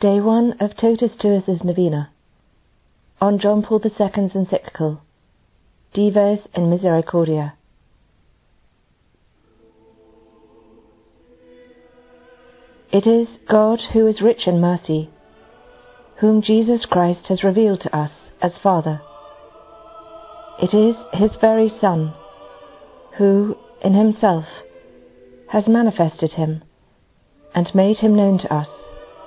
Day 1 of Totus Tuus's Novena on John Paul II's encyclical, Dives in Misericordia. It is God who is rich in mercy, whom Jesus Christ has revealed to us as Father. It is his very Son, who, in himself, has manifested him and made him known to us.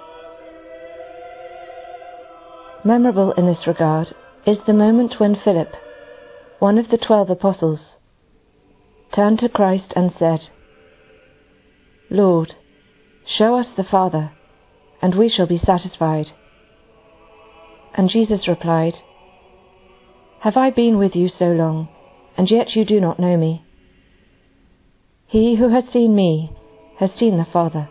Memorable in this regard is the moment when Philip, one of the 12 apostles, turned to Christ and said, "Lord, show us the Father, and we shall be satisfied." And Jesus replied, "Have I been with you so long, and yet you do not know me? He who has seen me has seen the Father."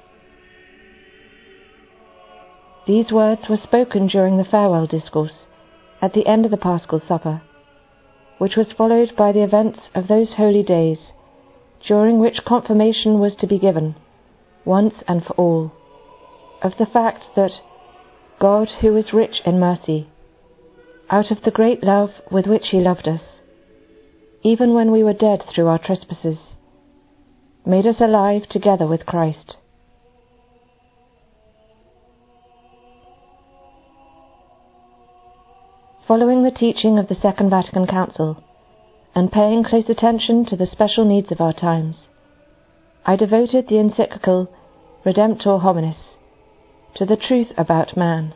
These words were spoken during the farewell discourse at the end of the Paschal Supper, which was followed by the events of those holy days during which confirmation was to be given, once and for all, of the fact that God, who is rich in mercy, out of the great love with which he loved us, even when we were dead through our trespasses, made us alive together with Christ. Following the teaching of the Second Vatican Council, and paying close attention to the special needs of our times, I devoted the encyclical Redemptor Hominis to the truth about man,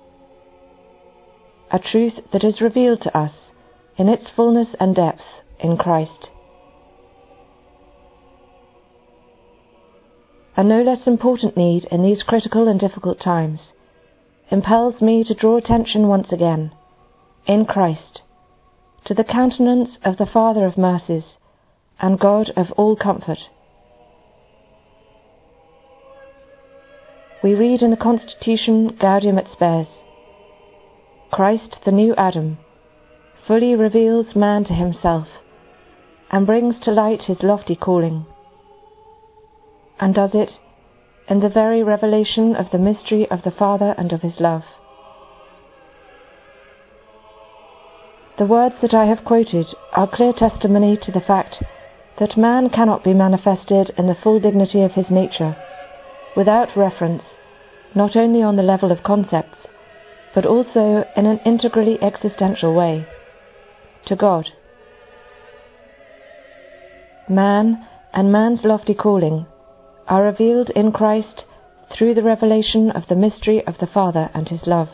a truth that is revealed to us in its fullness and depth in Christ. A no less important need in these critical and difficult times impels me to draw attention once again, in Christ, to the countenance of the Father of mercies and God of all comfort. We read in the Constitution Gaudium et Spes, "Christ, the new Adam, fully reveals man to himself and brings to light his lofty calling, and does it in the very revelation of the mystery of the Father and of his love." The words that I have quoted are clear testimony to the fact that man cannot be manifested in the full dignity of his nature without reference, not only on the level of concepts, but also in an integrally existential way, to God. Man and man's lofty calling are revealed in Christ through the revelation of the mystery of the Father and his love.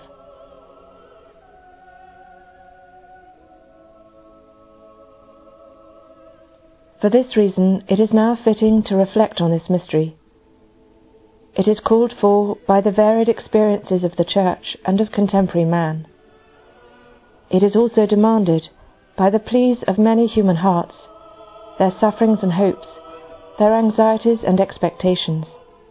For this reason, it is now fitting to reflect on this mystery. It is called for by the varied experiences of the Church and of contemporary man. It is also demanded by the pleas of many human hearts, their sufferings and hopes, their anxieties and expectations.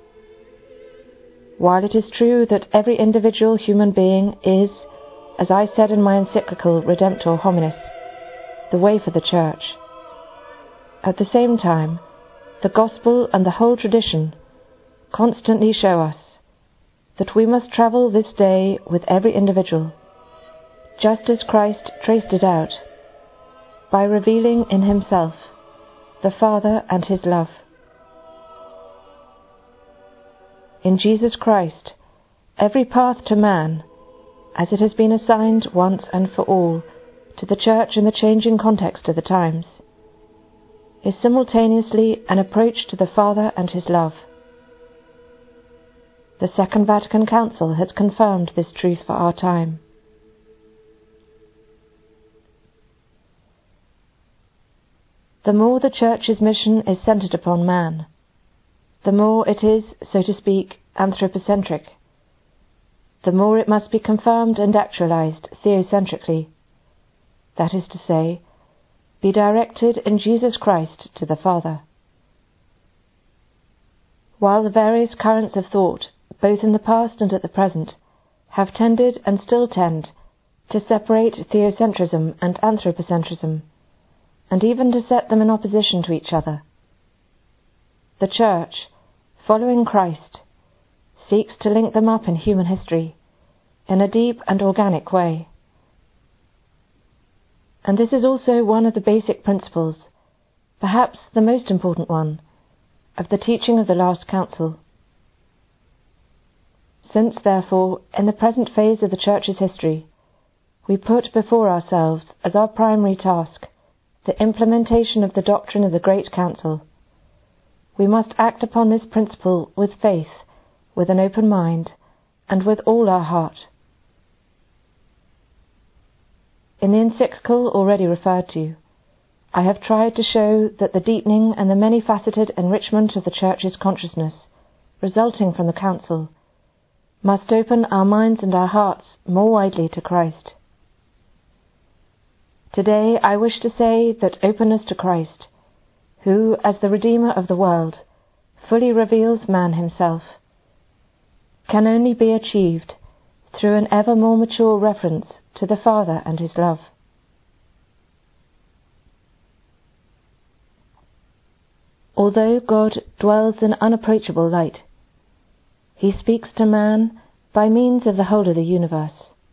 While it is true that every individual human being is, as I said in my encyclical Redemptor Hominis, the way for the Church, at the same time, the Gospel and the whole tradition constantly show us that we must travel this day with every individual, just as Christ traced it out, by revealing in himself the Father and his love. In Jesus Christ, every path to man, as it has been assigned once and for all to the Church in the changing context of the times, is simultaneously an approach to the Father and his love. The Second Vatican Council has confirmed this truth for our time. The more the Church's mission is centered upon man, the more it is, so to speak, anthropocentric, the more it must be confirmed and actualized theocentrically, that is to say, be directed in Jesus Christ to the Father. While the various currents of thought, both in the past and at the present, have tended and still tend to separate theocentrism and anthropocentrism, and even to set them in opposition to each other, the Church, following Christ, seeks to link them up in human history in a deep and organic way. And this is also one of the basic principles, perhaps the most important one, of the teaching of the last Council. Since, therefore, in the present phase of the Church's history, we put before ourselves as our primary task the implementation of the doctrine of the Great Council, we must act upon this principle with faith, with an open mind, and with all our heart. In the encyclical already referred to, I have tried to show that the deepening and the many-faceted enrichment of the Church's consciousness, resulting from the Council, must open our minds and our hearts more widely to Christ. Today I wish to say that openness to Christ, who, as the Redeemer of the world, fully reveals man himself, can only be achieved through an ever more mature reference to the Father and his love. Although God dwells in unapproachable light, he speaks to man by means of the whole of the universe.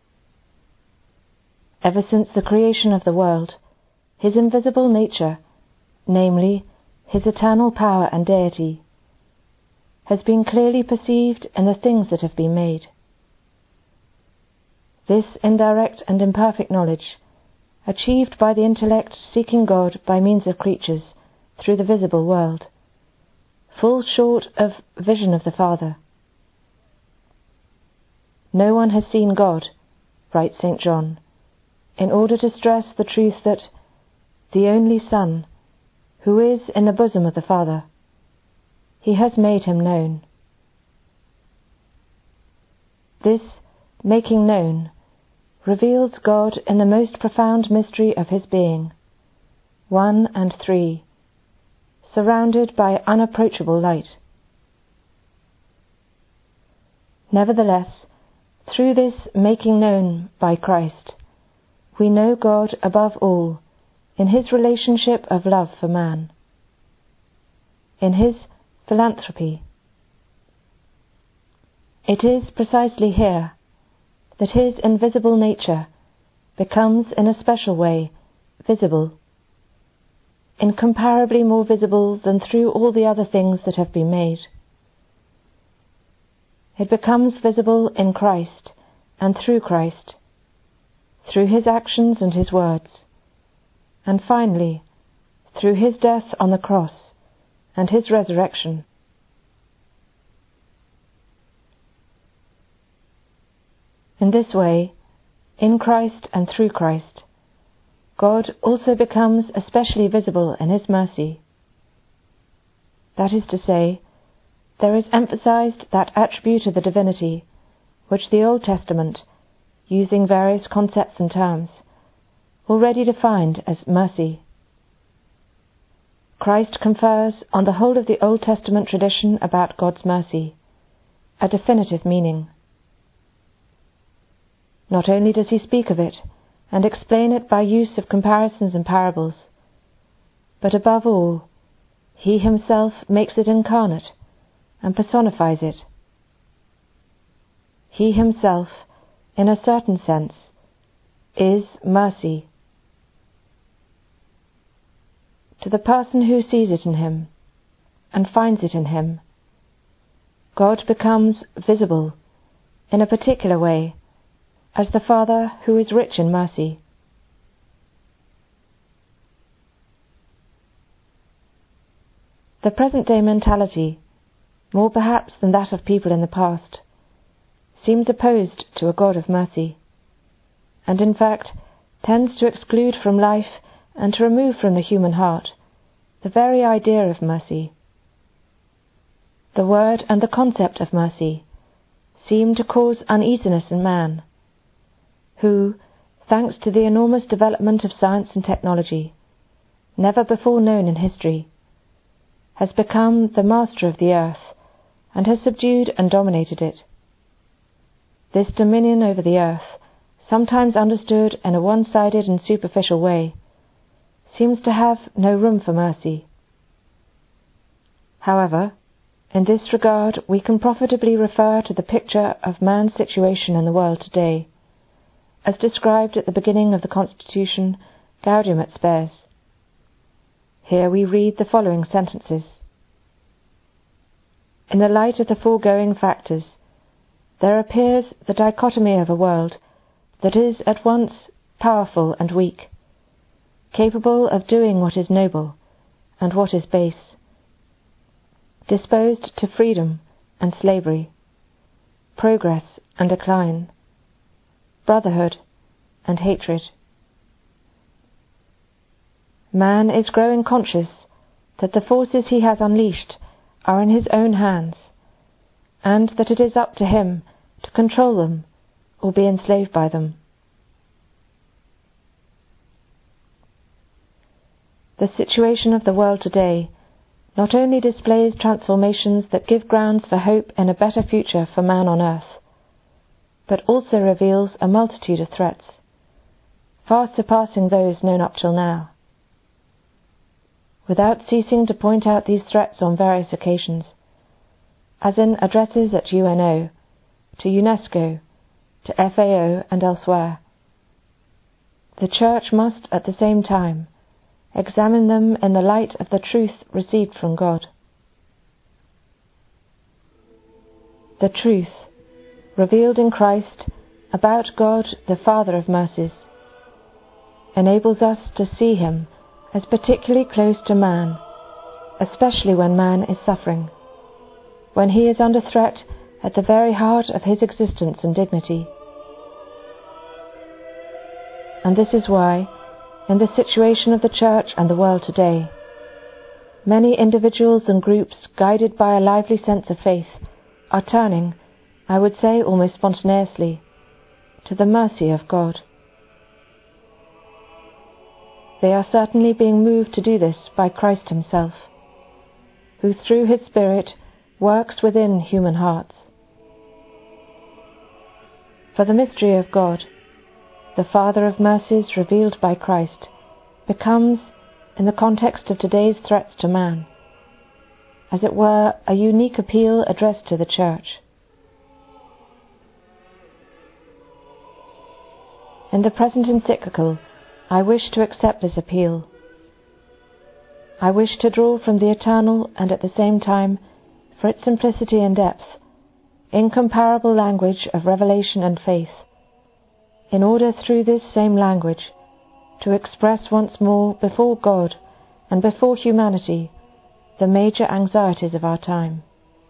Ever since the creation of the world, his invisible nature, namely, his eternal power and deity, has been clearly perceived in the things that have been made. This indirect and imperfect knowledge, achieved by the intellect seeking God by means of creatures through the visible world, falls short of vision of the Father. No one has seen God, writes St. John, in order to stress the truth that the only Son, who is in the bosom of the Father, he has made him known. This making known reveals God in the most profound mystery of his being, one and three, surrounded by unapproachable light. Nevertheless, through this making known by Christ, we know God above all in his relationship of love for man, in his philanthropy. It is precisely here that his invisible nature becomes in a special way visible, incomparably more visible than through all the other things that have been made. It becomes visible in Christ and through Christ, through his actions and his words, and finally, through his death on the cross and his resurrection. In this way, in Christ and through Christ, God also becomes especially visible in his mercy. That is to say, there is emphasized that attribute of the divinity which the Old Testament, using various concepts and terms, already defined as mercy. Christ confers on the whole of the Old Testament tradition about God's mercy a definitive meaning. Not only does he speak of it and explain it by use of comparisons and parables, but above all, he himself makes it incarnate and personifies it. He himself, in a certain sense, is mercy. To the person who sees it in him and finds it in him, God becomes visible in a particular way as the Father who is rich in mercy. The present-day mentality, more perhaps than that of people in the past, seems opposed to a God of mercy, and in fact tends to exclude from life and to remove from the human heart the very idea of mercy. The word and the concept of mercy seem to cause uneasiness in man, who, thanks to the enormous development of science and technology, never before known in history, has become the master of the earth and has subdued and dominated it. This dominion over the earth, sometimes understood in a one-sided and superficial way, seems to have no room for mercy. However, In this regard, we can profitably refer to the picture of man's situation in the world today, as described at the beginning of the Constitution Gaudium et Spes. Here we read the following sentences. In the light of the foregoing factors, there appears the dichotomy of a world that is at once powerful and weak, capable of doing what is noble and what is base, disposed to freedom and slavery, progress and decline, brotherhood and hatred. Man is growing conscious that the forces he has unleashed are in his own hands, and that it is up to him to control them or be enslaved by them. The situation of the world today not only displays transformations that give grounds for hope in a better future for man on earth, but also reveals a multitude of threats, far surpassing those known up till now. Without ceasing to point out these threats on various occasions, as in addresses at UNO, to UNESCO, to FAO and elsewhere, the Church must at the same time examine them in the light of the truth received from God. The truth, revealed in Christ about God the Father of mercies, enables us to see Him as particularly close to man, especially when man is suffering, when he is under threat at the very heart of his existence and dignity. And this is why, in the situation of the Church and the world today, many individuals and groups guided by a lively sense of faith are turning, I would say almost spontaneously, to the mercy of God. They are certainly being moved to do this by Christ Himself, who through His Spirit works within human hearts. For the mystery of God, the Father of mercies revealed by Christ, becomes, in the context of today's threats to man, as it were, a unique appeal addressed to the Church. In the present encyclical, I wish to accept this appeal. I wish to draw from the eternal and at the same time, for its simplicity and depth, incomparable language of revelation and faith, in order through this same language to express once more before God and before humanity the major anxieties of our time.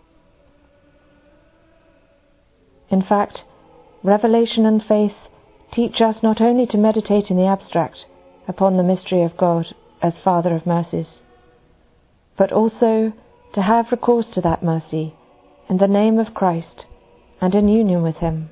In fact, revelation and faith teach us not only to meditate in the abstract upon the mystery of God as Father of mercies, but also to have recourse to that mercy in the name of Christ and in union with Him.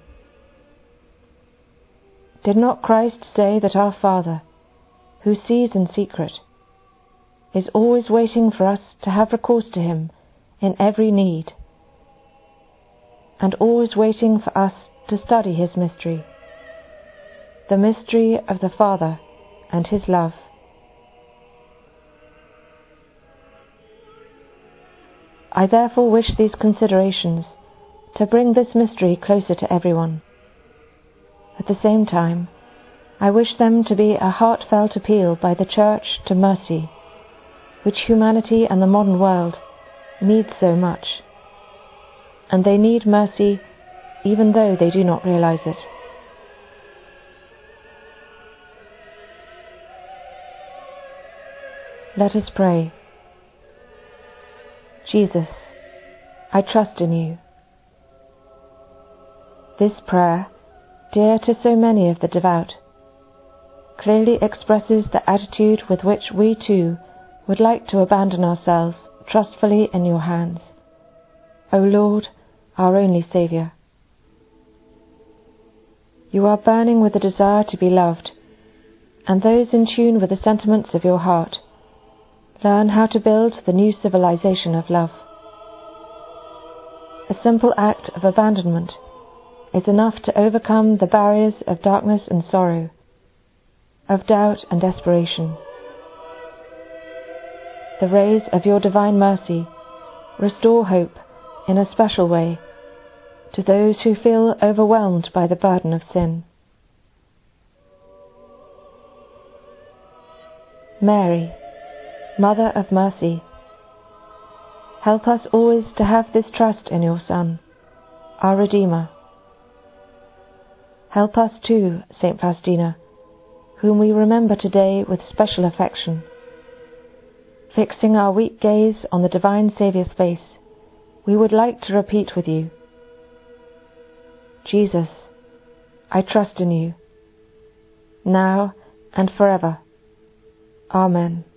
Did not Christ say that our Father, who sees in secret, is always waiting for us to have recourse to Him in every need, and always waiting for us to study His mystery, the mystery of the Father and His love? I therefore wish these considerations to bring this mystery closer to everyone. At the same time, I wish them to be a heartfelt appeal by the Church to mercy, which humanity and the modern world need so much. And they need mercy even though they do not realize it. Let us pray. Jesus, I trust in You. This prayer, dear to so many of the devout, clearly expresses the attitude with which we too would like to abandon ourselves trustfully in Your hands, O Lord, our only Saviour. You are burning with a desire to be loved, and those in tune with the sentiments of Your heart learn how to build the new civilization of love. A simple act of abandonment is enough to overcome the barriers of darkness and sorrow, of doubt and desperation. The rays of Your divine mercy restore hope in a special way to those who feel overwhelmed by the burden of sin. Mary, Mother of Mercy, help us always to have this trust in your Son, our Redeemer. Help us too, St. Faustina, whom we remember today with special affection. Fixing our weak gaze on the divine Saviour's face, we would like to repeat with you, Jesus, I trust in you, now and forever. Amen.